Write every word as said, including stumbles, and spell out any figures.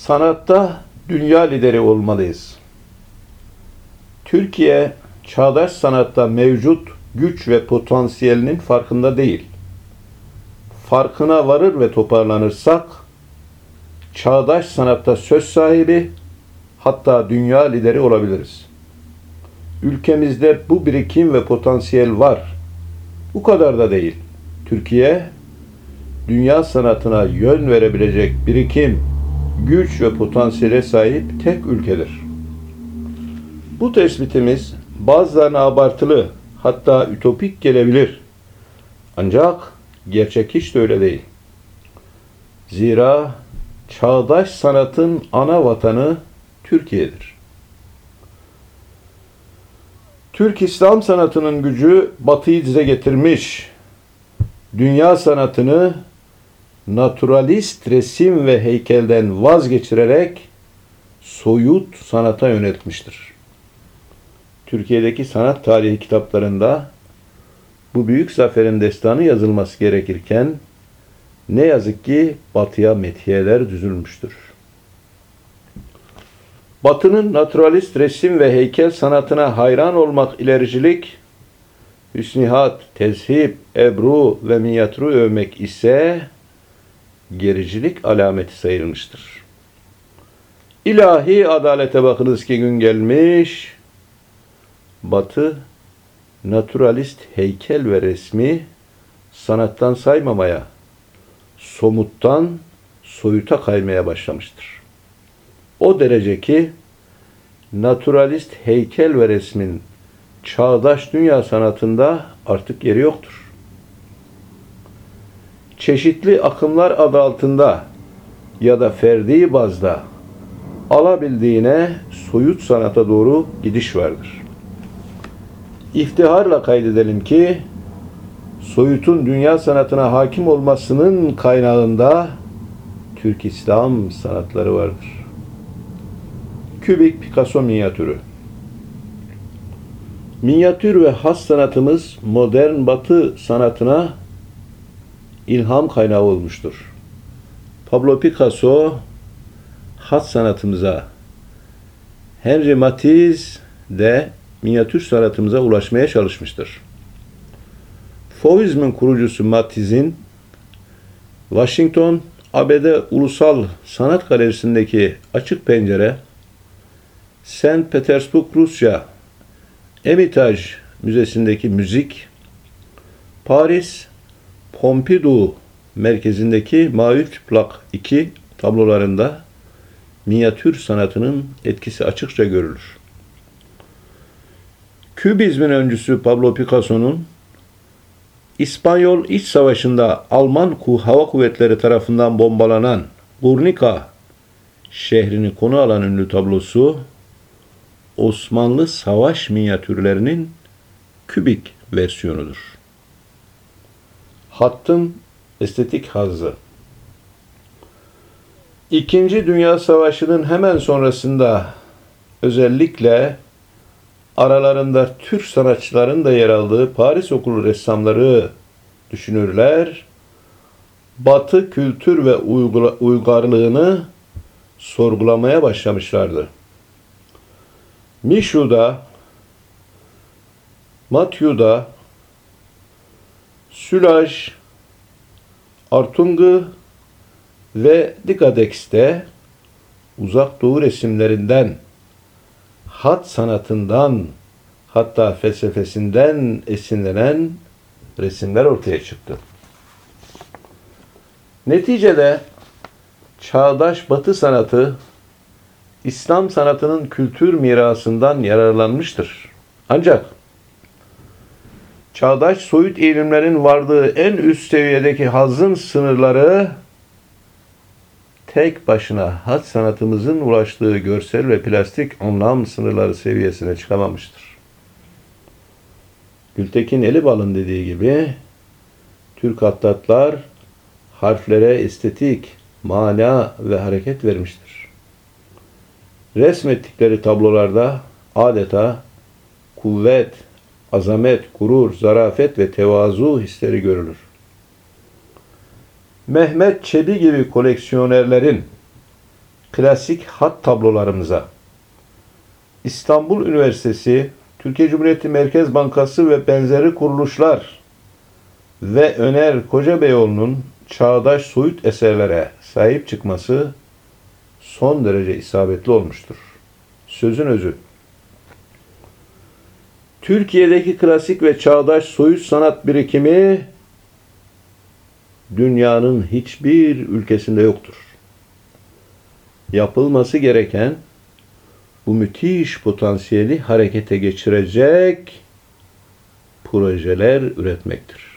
Sanatta dünya lideri olmalıyız. Türkiye, çağdaş sanatta mevcut güç ve potansiyelinin farkında değil. Farkına varır ve toparlanırsak, çağdaş sanatta söz sahibi, hatta dünya lideri olabiliriz. Ülkemizde bu birikim ve potansiyel var. Bu kadar da değil. Türkiye, dünya sanatına yön verebilecek birikim, güç ve potansiyele sahip tek ülkedir. Bu tespitimiz bazılarına abartılı, hatta ütopik gelebilir. Ancak gerçek hiç de öyle değil. Zira çağdaş sanatın ana vatanı Türkiye'dir. Türk İslam sanatının gücü Batı'yı dize getirmiş, dünya sanatını naturalist resim ve heykelden vazgeçirerek soyut sanata yöneltmiştir. Türkiye'deki sanat tarihi kitaplarında bu büyük zaferin destanı yazılması gerekirken ne yazık ki Batı'ya metiyeler düzülmüştür. Batı'nın naturalist resim ve heykel sanatına hayran olmak ilericilik, hüsnihat, tezhip, ebru ve minyatürü övmek ise gericilik alameti sayılmıştır. İlahi adalete bakınız ki gün gelmiş, Batı, naturalist heykel ve resmi sanattan saymamaya, somuttan soyuta kaymaya başlamıştır. O derece ki, naturalist heykel ve resmin çağdaş dünya sanatında artık yeri yoktur. Çeşitli akımlar adı altında ya da ferdi bazda alabildiğine soyut sanata doğru gidiş vardır. İftiharla kaydedelim ki, soyutun dünya sanatına hakim olmasının kaynağında Türk İslam sanatları vardır. Kübik Picasso minyatürü. Minyatür ve has sanatımız modern Batı sanatına ilham kaynağı olmuştur. Pablo Picasso has sanatımıza, Henri Matisse de minyatür sanatımıza ulaşmaya çalışmıştır. Fauvizmin kurucusu Matisse'in Washington, A B D Ulusal Sanat Galerisi'ndeki açık pencere, Saint Petersburg, Rusya Hermitage Müzesi'ndeki müzik, Paris Pompidou merkezindeki Mavi Çıplak iki tablolarında minyatür sanatının etkisi açıkça görülür. Kübizmin öncüsü Pablo Picasso'nun İspanyol İç Savaşı'nda Alman Hava Kuvvetleri tarafından bombalanan Guernica şehrini konu alan ünlü tablosu, Osmanlı savaş minyatürlerinin kübik versiyonudur. Hattın estetik hazzı. İkinci Dünya Savaşı'nın hemen sonrasında özellikle aralarında Türk sanatçıların da yer aldığı Paris Okulu ressamları, düşünürler, Batı kültür ve uygarlığını sorgulamaya başlamışlardı. Michau'da, Mathieu'da, Sülaj, Artungu ve Dikadex'te Uzak Doğu resimlerinden, hat sanatından, hatta felsefesinden esinlenen resimler ortaya çıktı. Neticede çağdaş Batı sanatı İslam sanatının kültür mirasından yararlanmıştır. Ancak çağdaş soyut eğilimlerin vardığı en üst seviyedeki hazın sınırları tek başına hat sanatımızın ulaştığı görsel ve plastik anlam sınırları seviyesine çıkamamıştır. Gültekin Elibal'ın dediği gibi, Türk hattatlar harflere estetik, mana ve hareket vermiştir. Resmettikleri tablolarda adeta kuvvet, azamet, gurur, zarafet ve tevazu hisleri görülür. Mehmet Çebi gibi koleksiyonerlerin klasik hat tablolarımıza. İstanbul Üniversitesi, Türkiye Cumhuriyeti Merkez Bankası ve benzeri kuruluşlar ve Öner Kocabeyoğlu'nun çağdaş soyut eserlere sahip çıkması son derece isabetli olmuştur. Sözün özü. Türkiye'deki klasik ve çağdaş soyut sanat birikimi dünyanın hiçbir ülkesinde yoktur. Yapılması gereken bu müthiş potansiyeli harekete geçirecek projeler üretmektir.